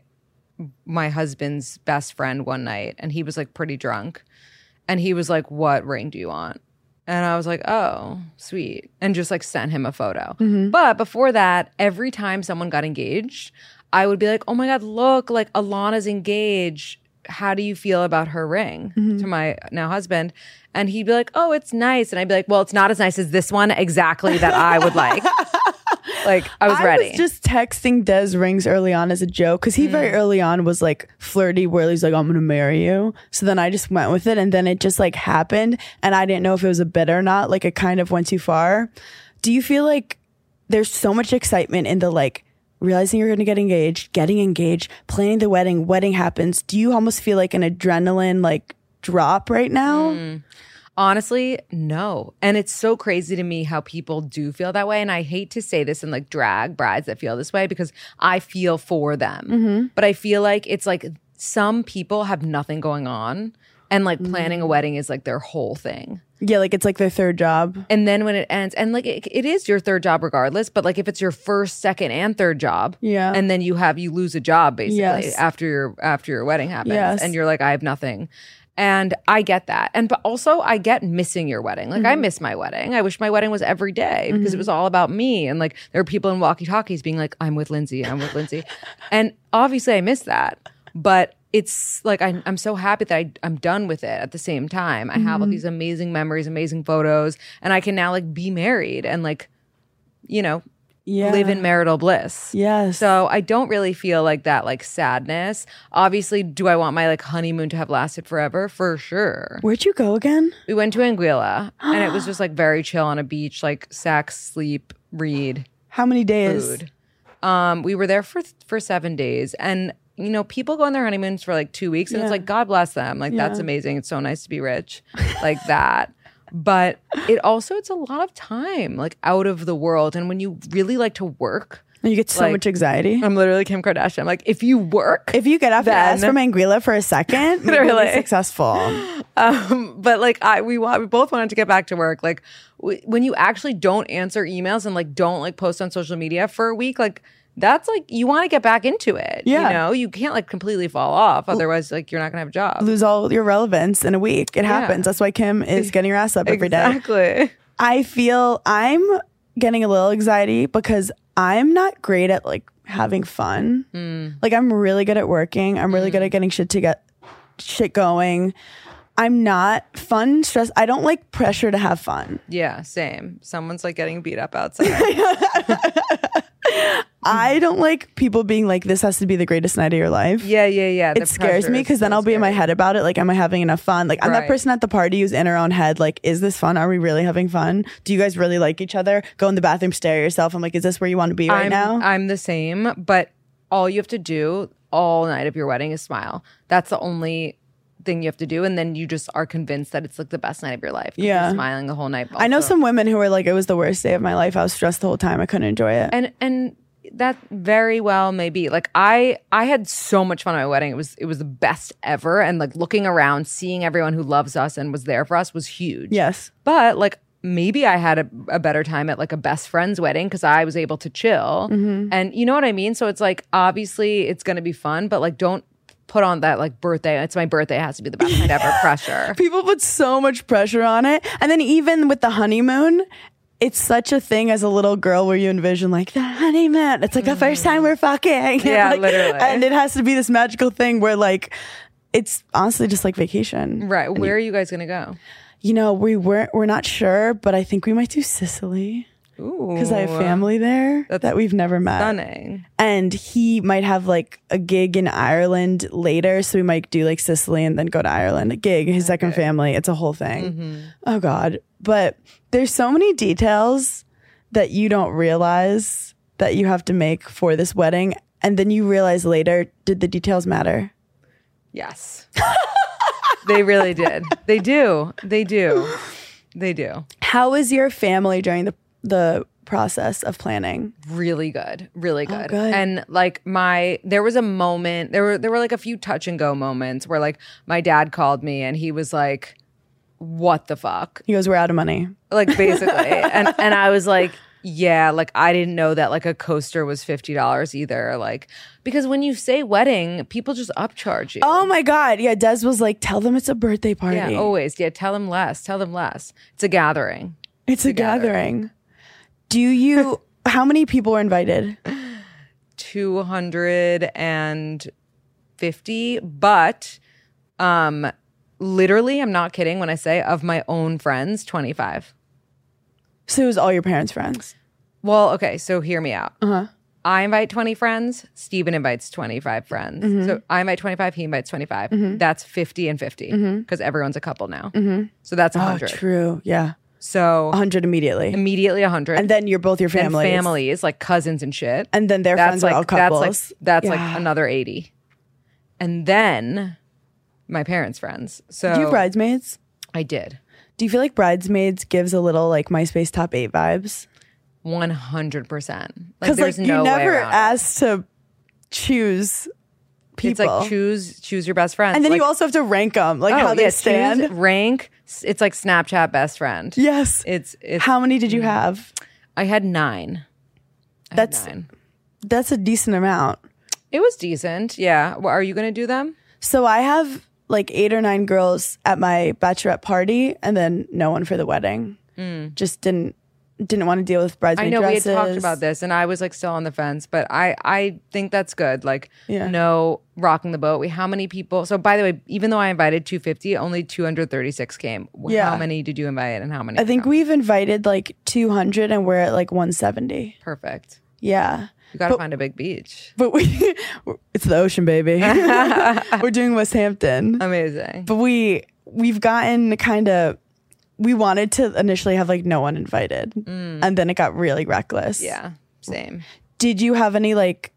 husband's best friend one night, and he was like pretty drunk, and he was like, "What ring do you want?" And I was like, "Oh, sweet," and just like sent him a photo. But before that, every time someone got engaged, I would be like, "Oh my God, look, like Alana's engaged. How do you feel about her ring?" to my now husband. And he'd be like, "Oh, it's nice." And I'd be like, "Well, it's not as nice as this one exactly that I would like." Like, I was ready. I was just texting Des rings early on as a joke, because he very early on was like flirty, where he's like, "I'm going to marry you." So then I just went with it, and then it just like happened, and I didn't know if it was a bit or not. Like, it kind of went too far. Do you feel like there's so much excitement in the like realizing you're going to get engaged, getting engaged, planning the wedding happens? Do you almost feel like an adrenaline like drop right now? Honestly, no. And it's so crazy to me how people do feel that way. And I hate to say this and like drag brides that feel this way, because I feel for them. But I feel like it's like some people have nothing going on, and like planning a wedding is like their whole thing. Yeah, like it's like their third job. And then when it ends, and like it is your third job regardless, but like if it's your first, second, and third job, Yeah. and then you lose a job basically Yes. after your wedding happens, Yes. and you're like, I have nothing. And I get that. But also I get missing your wedding. Like I miss my wedding. I wish my wedding was every day, because it was all about me. And like there are people in walkie-talkies being like, "I'm with Lindsay, I'm with Lindsay." And obviously I miss that. But it's like I'm so happy that I'm done with it at the same time. I have all these amazing memories, amazing photos, and I can now like be married and like, you know, live in marital bliss. Yes. So I don't really feel like that like sadness. Obviously, do I want my like honeymoon to have lasted forever? For sure. Where'd you go again? We went to Anguilla, and it was just like very chill on a beach, like sex, sleep, read, How many days? food. We were there for 7 days, and you know, people go on their honeymoons for like 2 weeks, and it's like, God bless them. Like that's amazing. It's so nice to be rich, like that. But it's a lot of time like out of the world, and when you really like to work, You get so like, much anxiety. I'm literally Kim Kardashian. I'm like, if you work, If you get off your ass then- from Anguilla for a second, maybe you'll be Really? successful. but like we both wanted to get back to work. Like when you actually don't answer emails and like don't like post on social media for a week, like that's like you want to get back into it. Yeah. You know, you can't like completely fall off. Otherwise, like you're not gonna have a job. Lose all your relevance in a week. It happens. That's why Kim is getting her ass up every day. Exactly. I feel I'm getting a little anxiety because I'm not great at like having fun. Like I'm really good at working. I'm really good at getting shit going. I'm not fun, stressed. I don't like pressure to have fun. Yeah, same. Someone's like getting beat up outside. I don't like people being like, this has to be the greatest night of your life. Yeah. The It scares pressure me is because then so I'll be in my scary. head about it. Like, am I having enough fun? Like, I'm that Right. person at the party who's in her own head. Like, is this fun? Are we really having fun? Do you guys really like each other? Go in the bathroom, stare at yourself. I'm like, is this where you want to be right now? I'm the same, but all you have to do all night of your wedding is smile. That's the only thing you have to do, and then you just are convinced that it's like the best night of your life. 'Cause Yeah. you're smiling the whole night. I know also. some women who are like, it was the worst day of my life. I was stressed the whole time. I couldn't enjoy it. and that very well may be. Like I had so much fun at my wedding. It was the best ever, and like looking around, seeing everyone who loves us and was there for us was huge. Yes. But like maybe I had a better time at like a best friend's wedding because I was able to chill. And you know what I mean? So it's like obviously it's gonna be fun, but like don't put on that like birthday. It's my birthday. It has to be the best night ever pressure. People put so much pressure on it. And then even with the honeymoon, it's such a thing as a little girl where you envision like the honeymoon. It's like the first time we're fucking. Yeah, Like, literally. And it has to be this magical thing where like it's honestly just like vacation. Right. Where are you guys going to go? You know, we're not sure, but I think we might do Sicily. Ooh. Because I have family there that we've never met. Stunning. And he might have like a gig in Ireland later. So we might do like Sicily and then go to Ireland. A gig, his second family. It's a whole thing. Oh God. But there's so many details that you don't realize that you have to make for this wedding. And then you realize later, did the details matter? Yes. They really did. They do. They do. They do. How was your family during the process of planning? Really good. Really good. good. And like there was a moment, there were like a few touch and go moments where like my dad called me and he was like, what the fuck? He goes, we're out of money. Like basically. and I was like, yeah, like I didn't know that like a coaster was $50 either. Like, because when you say wedding, people just upcharge you. Oh my God. Yeah, Des was like, tell them it's a birthday party. Yeah, always. Yeah, tell them less. Tell them less. It's a gathering. It's a gathering. Do you, how many people were invited? 250, but literally, I'm not kidding when I say of my own friends, 25. So it was all your parents' friends. Well, okay, so hear me out. I invite 20 friends. Steven invites 25 friends. So I invite 25. He invites 25. That's 50 and 50 because everyone's a couple now. So that's 100. Oh, true. Yeah. So 100 immediately. immediately 100. And then you're both your Then families. families, like cousins and shit. And then their friends are all couples. That's Yeah. like another 80. And then my parents' friends. So Do you have bridesmaids? I did. Do you feel like bridesmaids gives a little like MySpace top 8 vibes? 100%. Like Because there's like no you way never around it. asked to choose people. It's like choose your best friends. and then like, you also have to rank them, like how they stand. choose, rank. It's like Snapchat best friend. Yes. It's How many did you have? I had 9. That's- 9. That's a decent amount. It was decent. Yeah. Well, are you going to do them? So I have like 8 or 9 girls at my bachelorette party, and then no one for the wedding. Just didn't want to deal with bridesmaid I know dresses. we had talked about this, and I was like still on the fence, but I think that's good. Like, Yeah. no rocking the boat. How many people? So, by the way, even though I invited 250, only 236 came. Yeah. How many did you invite, and how many? I think we've invited like 200, and we're at like 170. Perfect. Yeah. You got to find a big beach. But it's the ocean, baby. We're doing West Hampton. Amazing. But we've gotten we wanted to initially have like no one invited. And then it got really reckless. Yeah. Same. Did you have any like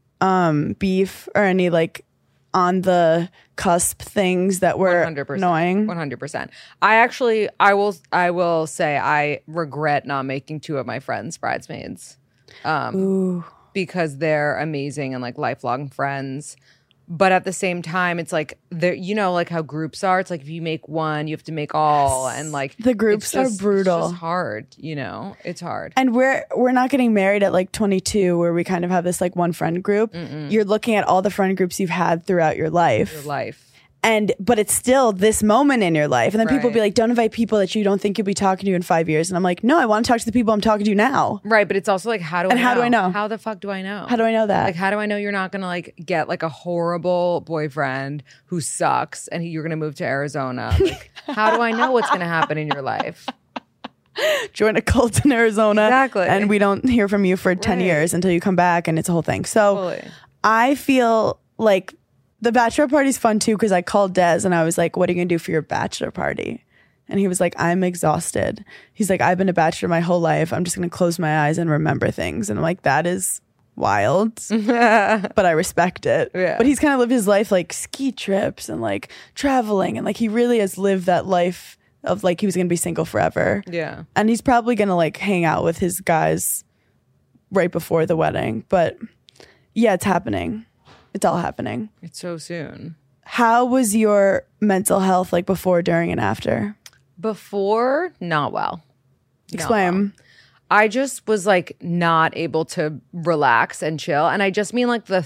beef or any like on the cusp things that were 100%. annoying? 100%. I will say I regret not making 2 of my friends bridesmaids. Ooh. Because they're amazing and like lifelong friends. But at the same time, it's like you know, like how groups are. It's like if you make one, you have to make all, and like The groups are brutal. It's just hard, you know. It's hard. And we're not getting married at like 22 where we kind of have this like one friend group. You're looking at all the friend groups you've had throughout your life. Your life. But it's still this moment in your life. And then people Right. be like, don't invite people that you don't think you'll be talking to in 5 years. And I'm like, no, I want to talk to the people I'm talking to now. Right, but it's also like, how do And how do I know? How the fuck do I know? How do I know that? Like, how do I know you're not gonna like get like a horrible boyfriend who sucks and you're gonna move to Arizona? Like, how do I know what's gonna happen in your life? Join a cult in Arizona. Exactly. And we don't hear from you for 10 Right. years until you come back, and it's a whole thing. So Totally. I feel like the bachelor party's fun too, because I called Des and I was like, what are you going to do for your bachelor party? And he was like, I'm exhausted. He's like, I've been a bachelor my whole life. I'm just going to close my eyes and remember things. And I'm like, that is wild, but I respect it. Yeah. But he's kind of lived his life like ski trips and like traveling. And like he really has lived that life of like he was going to be single forever. Yeah. And he's probably going to like hang out with his guys right before the wedding. But yeah, it's happening. It's all happening. It's so soon. How was your mental health like before, during, and after? Before, not well. Not Explain. well. I just was like not able to relax and chill. And I just mean like the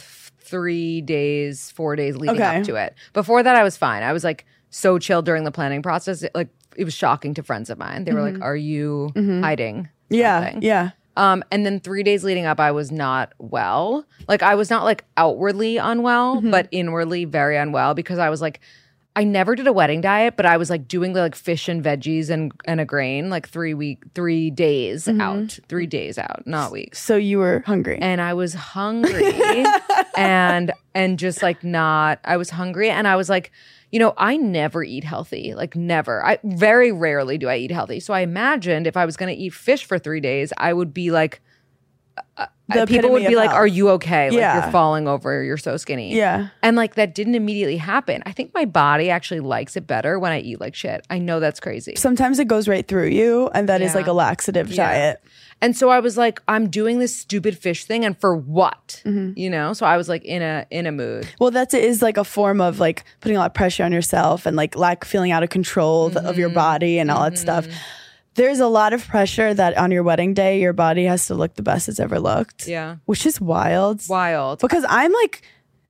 4 days leading Okay. up to it. Before that, I was fine. I was like so chill during the planning process. It was shocking to friends of mine. They were like, "Are you hiding?" Yeah. something?" Yeah. And then 3 days leading up, I was not well. Like I was not like outwardly unwell, but inwardly very unwell because I was like, I never did a wedding diet, but I was like doing the like fish and veggies and a grain like 3 days out, 3 days out, not weeks. So you were hungry. And I was hungry and just like not, I was hungry and I was like, you know, I never eat healthy, like never. I very rarely do I eat healthy. So I imagined if I was going to eat fish for 3 days, I would be like, The people would epitome be of like, health. "Are you okay? Like Yeah. you're falling over. You're so skinny." Yeah. And like that didn't immediately happen. I think my body actually likes it better when I eat like shit. I know that's crazy. Sometimes it goes right through you, and that is Yeah. like a laxative diet. And so I was like, I'm doing this stupid fish thing, and for what? You know. So I was like in a mood. Well, it is like a form of like putting a lot of pressure on yourself and like feeling out of control of your body and all that stuff. There's a lot of pressure that on your wedding day, your body has to look the best it's ever looked. Yeah. Which is wild. Wild. Because I'm like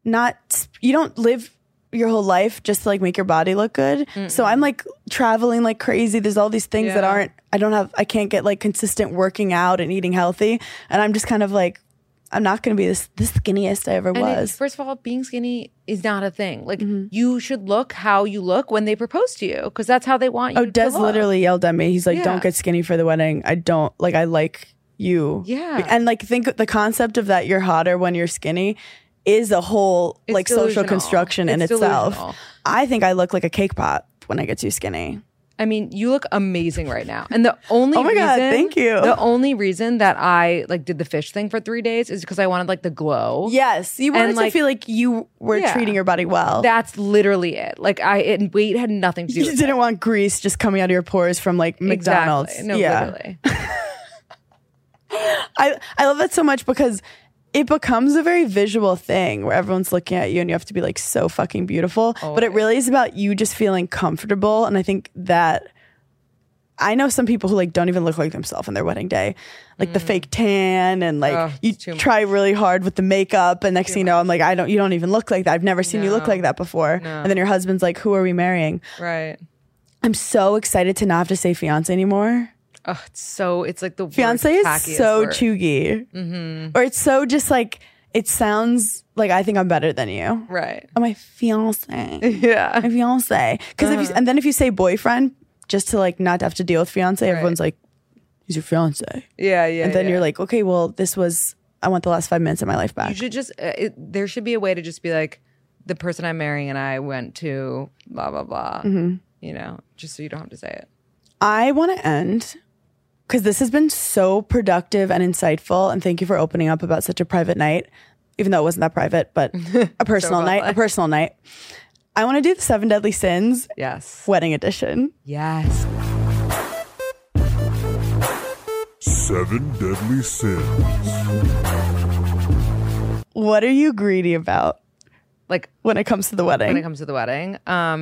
you don't live your whole life just to like make your body look good. So I'm like traveling like crazy. There's all these things that Yeah. I can't get like consistent working out and eating healthy. And I'm just kind of like, I'm not going to be the skinniest I ever was. First of all, being skinny is not a thing. Like you should look how you look when they propose to you because that's how they want you. Oh, Des to look. literally yelled at me. He's like, Yeah. don't get skinny for the wedding. I don't like, I like you. Yeah. And like, think the concept of that you're hotter when you're skinny is a whole It's like social delusional. construction in It's itself. delusional. I think I look like a cake pop when I get too skinny. I mean, you look amazing right now. And the only Oh my God, thank you. The only reason that I like did the fish thing for 3 days is because I wanted like the glow. Yes. You wanted to like- feel like you were Yeah. treating your body well. That's literally it. Like weight had nothing to do You with didn't it. want grease just coming out of your pores from like McDonald's. Exactly. No, yeah. literally. I love that so much because it becomes a very visual thing where everyone's looking at you and you have to be like so fucking beautiful. But it really is about you just feeling comfortable. And I think that I know some people who like don't even look like themselves on their wedding day, like the fake tan and like Oh, you it's too try really hard with the makeup and next thing you know, I'm like, you don't even look like that. I've never seen you look like that before. No. And then your husband's like, who are we marrying? Right. I'm so excited to not have to say fiance anymore. Oh, it's like the worst, Fiance is tackiest so word. chuggy. Or it's so just like, it sounds like I think I'm better than you. Right. Oh, my fiance. Yeah. My fiance. Because if you say boyfriend, just to like not have to deal with fiance, everyone's like, he's your fiance. Yeah. Yeah. And then yeah. you're like, okay, well, I want the last 5 minutes of my life You back. should just, there should be a way to just be like, the person I'm marrying and I went to blah, blah, blah. You know, just so you don't have to say it. I want to end because this has been so productive and insightful. And thank you for opening up about such a private night, even though it wasn't that private, but a personal night, a personal night. I want to do the 7 Deadly Sins Yes. wedding edition. Yes. 7 Deadly Sins. What are you greedy about Like when it comes to the wedding? when it comes to the wedding.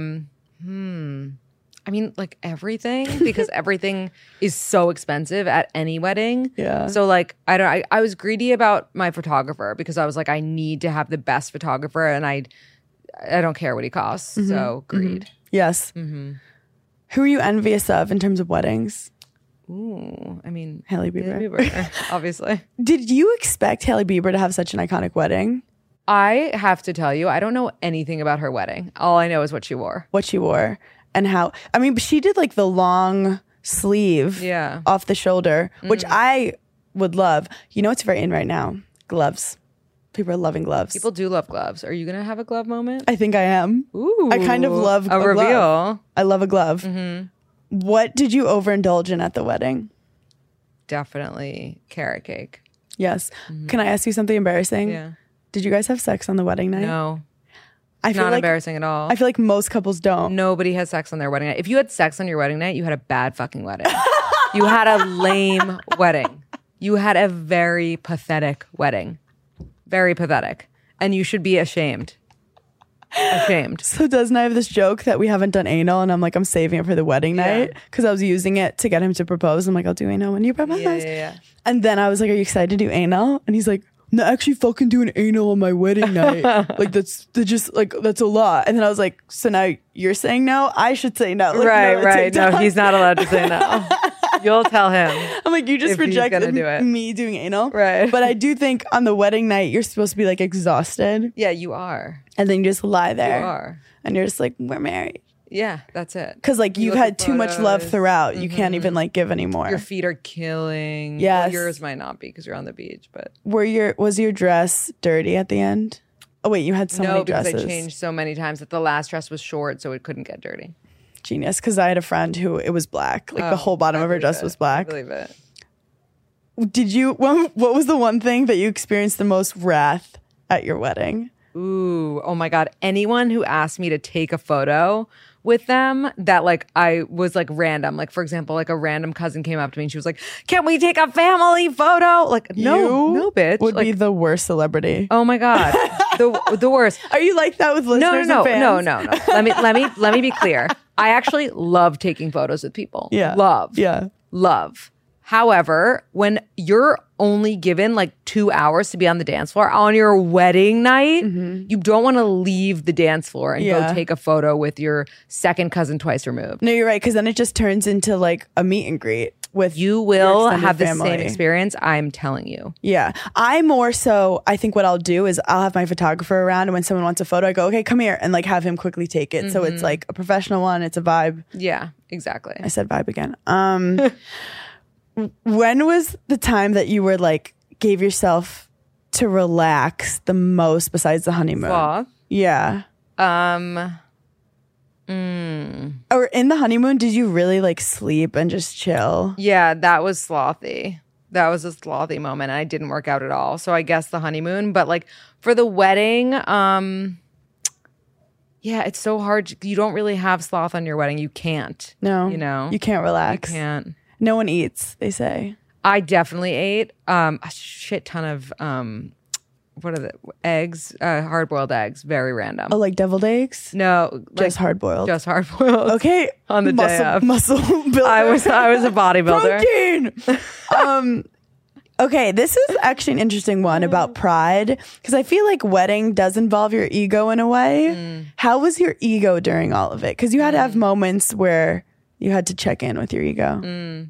I mean, like everything, because everything is so expensive at any wedding. Yeah. So like, I was greedy about my photographer because I was like, I need to have the best photographer and I don't care what he costs. So greed. Yes. Who are you envious of in terms of weddings? Ooh, I mean, Hailey Bieber. Bieber, obviously. Did you expect Hailey Bieber to have such an iconic wedding? I have to tell you, I don't know anything about her wedding. All I know is what she wore. What she wore and how? I mean, she did like the long sleeve Yeah. off the shoulder, which I would love. You know what's very in right now? Gloves. People are loving gloves. People do love gloves. Are you gonna have a glove moment? I think I am. Ooh, I kind of love a a reveal. glove. I love a glove. What did you overindulge in at the wedding? Definitely carrot cake. Yes. Can I ask you something embarrassing? Yeah. Did you guys have sex on the wedding night? No, I feel not like embarrassing at all. I feel like most couples don't. Nobody has sex on their wedding night. If you had sex on your wedding night, you had a bad fucking wedding. You had a lame wedding. You had a very pathetic wedding. Very pathetic. And you should be ashamed. Ashamed. So doesn't I have this joke that we haven't done anal and I'm like, I'm saving it for the wedding night because I was using it to get him to propose. I'm like, I'll do anal when you propose. Yeah. And then I was like, are you excited to do anal? And he's like, I'm not actually fucking doing anal on my wedding night. Like that's a lot. And then I was like, so now you're saying no? I should say no. Like, Right. No, he's not allowed to say no. You'll tell him. I'm like, you just if he's rejected gonna do it. me doing anal. Right. But I do think on the wedding night, you're supposed to be like exhausted. Yeah, you are. And then you just lie there. You are. And you're just like, we're married. Yeah, that's it. Because like You you've look had at too much love photos. throughout. You can't even like give anymore. Your feet are killing. Yes. Well, yours might not be because you're on the beach, but Was your dress dirty at the end? Oh wait, you had so many because dresses. I changed so many times that the last dress was short, so it couldn't get dirty. Genius. Because I had a friend who it was black. Like the whole bottom of her dress was I black. believe it. Did you? What was the one thing that you experienced the most wrath at your wedding? Ooh, oh my God. Anyone who asked me to take a photo with them that like I was like random. Like for example, like a random cousin came up to me and she was like, "Can we take a family photo?" Like, no, bitch. Would like, be the worst celebrity. oh my God. The worst. Are you like that with listeners No. and fans? No. Let me be clear. I actually love taking photos with people. Yeah. Love. However, when you're only given like 2 hours to be on the dance floor on your wedding night, you don't want to leave the dance floor and Yeah. go take a photo with your second cousin twice removed. No, you're right. Because then it just turns into like a meet and greet with You will your extended have the family. same experience, I'm telling you. Yeah. I think what I'll do is I'll have my photographer around, and when someone wants a photo, I go, okay, come here, and like have him quickly take it. So it's like a professional one. It's a vibe. Yeah, exactly. I said vibe again. When was the time that you were like gave yourself to relax the most besides the honeymoon? Sloth. Yeah. Or in the honeymoon, did you really like sleep and just chill? Yeah, that was slothy. That was a slothy moment, and I didn't work out at all. So I guess the honeymoon, but like for the wedding, yeah, it's so hard. You don't really have sloth on your wedding. You can't. No. You know? You can't You relax. can't. No one eats, they say. I definitely ate a shit ton of what are the eggs? Hard boiled eggs. Very random. Oh, like deviled eggs? No, Just hard boiled. Just hard boiled. Okay. On the day of. Muscle builder. I was a bodybuilder. Protein. Okay, this is actually an interesting one about pride because I feel like wedding does involve your ego in a way. How was your ego during all of it? Because you had to have moments where you had to check in with your ego.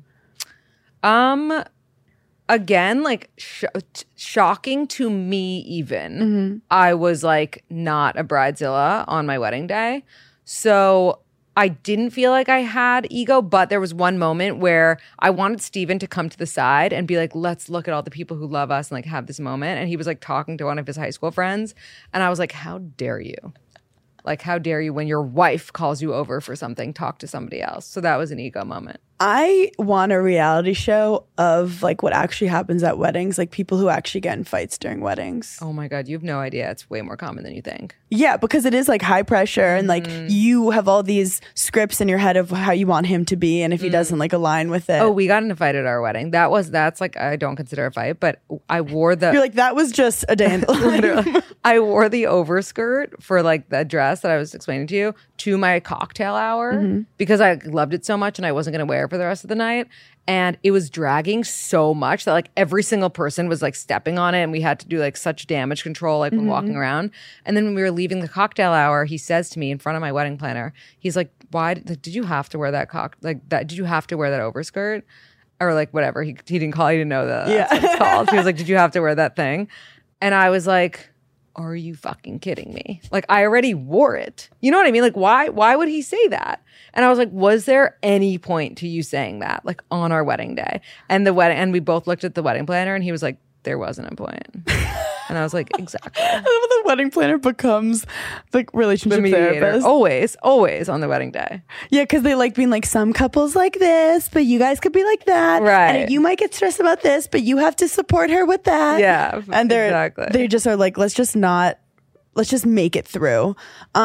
Again, like shocking to me even. I was like not a bridezilla on my wedding day. So I didn't feel like I had ego, but there was one moment where I wanted Steven to come to the side and be like, let's look at all the people who love us and like have this moment. And he was like talking to one of his high school friends. And I was like, how dare you? Like, how dare you when your wife calls you over for something, talk to somebody else? So that was an ego moment. I want a reality show of like what actually happens at weddings, like people who actually get in fights during weddings. Oh my God, you have no idea. It's way more common than you think. Yeah, because it is like high pressure and like you have all these scripts in your head of how you want him to be, and if he doesn't like align with it. Oh, we got in a fight at our wedding. That's like, I don't consider a fight, but I wore the You're like, that was just a day in the life. I wore the overskirt for like the dress that I was explaining to you to my cocktail hour because I loved it so much and I wasn't going to wear it for the rest of the night. And it was dragging so much that like every single person was like stepping on it, and we had to do like such damage control like when walking around. And then when we were leaving the cocktail hour, he says to me in front of my wedding planner, he's like, "Why did you have to wear that Did you have to wear that overskirt?" Or like whatever. He didn't call. He didn't know that. That's what it's called. He was like, "Did you have to wear that thing?" And I was like, are you fucking kidding me? Like, I already wore it. You know what I mean? Like, why would he say that? And I was like, was there any point to you saying that, like, on our wedding day? And we both looked at the wedding planner, and he was like, there wasn't a point. And I was like, exactly. I love the wedding planner becomes the relationship The mediator. therapist. Always on the wedding day. Yeah, because they like being like, some couples like this, but you guys could be like that. Right. And you might get stressed about this, but you have to support her with that. Yeah, And exactly. they just are like, let's just make it through.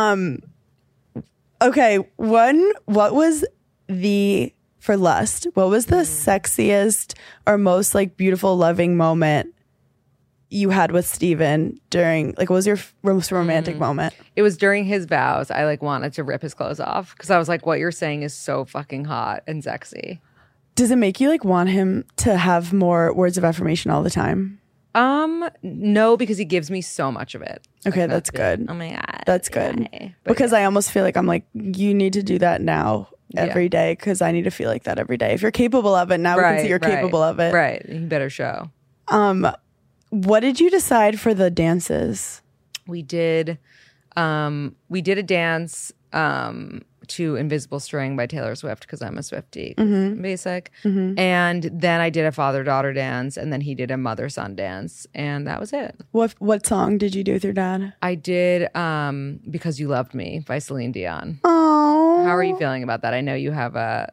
Okay, what was for Lust, what was the sexiest or most like beautiful, loving moment you had with Steven during, like, what was your most romantic moment? It was during his vows. I like wanted to rip his clothes off because I was like, what you're saying is so fucking hot and sexy. Does it make you like want him to have more words of affirmation all the time? No, because he gives me so much of it. Okay, that's good. Oh my God. That's good. Yay. But Because I almost feel like I'm like, you need to do that now every Yeah. day because I need to feel like that every day. If you're capable of it, now we can see you're capable of it. Right. You better show. What did you decide for the dances? We did a dance to Invisible String by Taylor Swift because I'm a Swiftie. Basic. And then I did a father-daughter dance, and then he did a mother-son dance, and that was it. What song did you do with your dad? I did Because You Loved Me by Celine Dion. Oh, How are you feeling about that? I know you have a...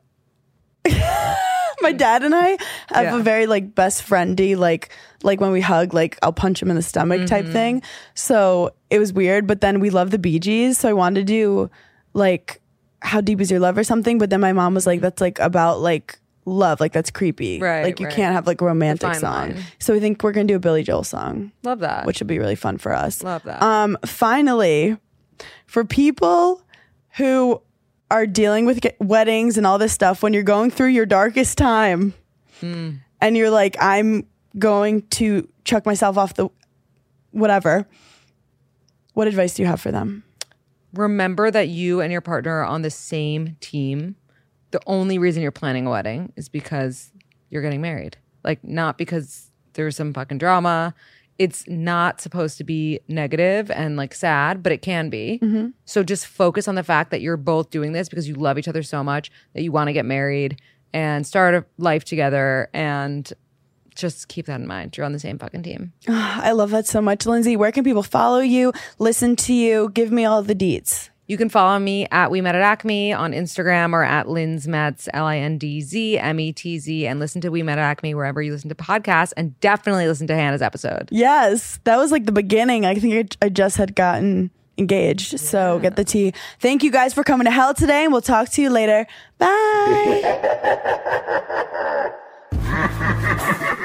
my dad and I have Yeah. a very like best friendy like when we hug, like I'll punch him in the stomach type thing. So it was weird, but then we love the Bee Gees, so I wanted to do like How Deep Is Your Love or something, but then my mom was like, that's like about like love, like that's creepy. Right, Like you right. can't have like a romantic Fine song. line. So we think we're gonna do a Billy Joel song, Love that. which will be really fun for us. Love that. Finally, for people who are dealing with weddings and all this stuff, when you're going through your darkest time and you're like, I'm going to chuck myself off the whatever, what advice do you have for them? Remember that you and your partner are on the same team. The only reason you're planning a wedding is because you're getting married. Like, not because there's some fucking drama. It's not supposed to be negative and like sad, but it can be. So just focus on the fact that you're both doing this because you love each other so much that you want to get married and start a life together, and just keep that in mind. You're on the same fucking team. I love that so much. Lindsay, where can people follow you, listen to you? Give me all the deets. You can follow me at We Met at Acme on Instagram, or at Lindsmetz, LINDZMETZ, and listen to We Met at Acme wherever you listen to podcasts, and definitely listen to Hannah's episode. Yes, that was like the beginning. I think I just had gotten engaged. So get the tea. Thank you guys for coming to Hell today, and we'll talk to you later. Bye.